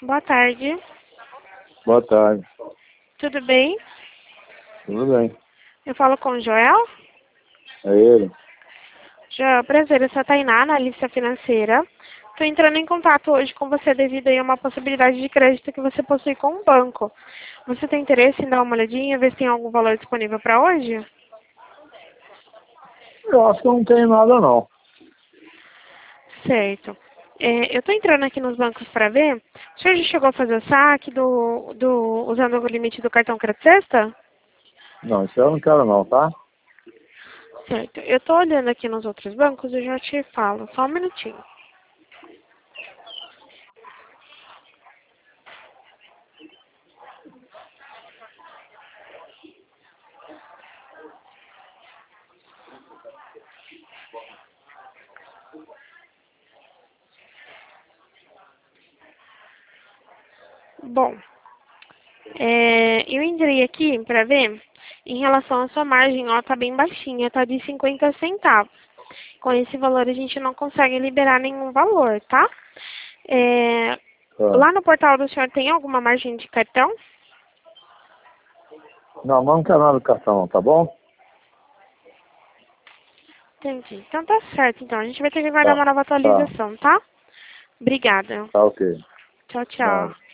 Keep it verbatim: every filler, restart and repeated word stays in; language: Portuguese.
Boa tarde. Boa tarde. Tudo bem? Tudo bem. Eu falo com o Joel. É ele? Joel, prazer, eu sou a Tainá, analista financeira. Estou entrando em contato hoje com você devido aí a uma possibilidade de crédito que você possui com o banco. Você tem interesse em dar uma olhadinha, ver se tem algum valor disponível para hoje? Eu acho que eu não tenho nada, não. Certo. É, eu estou entrando aqui nos bancos para ver. O senhor já chegou a fazer o saque do, do, usando o limite do cartão Crédito Sexta? Não, isso eu não quero, não, tá? Certo. Eu estou olhando aqui nos outros bancos e já te falo. Só um minutinho. Bom, é, eu entrei aqui para ver, em relação à sua margem, ó, tá bem baixinha, tá de cinquenta centavos. Com esse valor a gente não consegue liberar nenhum valor, tá? É, Tá. lá no portal do senhor tem alguma margem de cartão? Não, mas não quero nada do cartão, não, tá bom? Entendi. Então tá certo, então. A gente vai ter que aguardar Tá. uma nova Tá. atualização, tá? Obrigada. Tá ok. Tchau, Nada. tchau.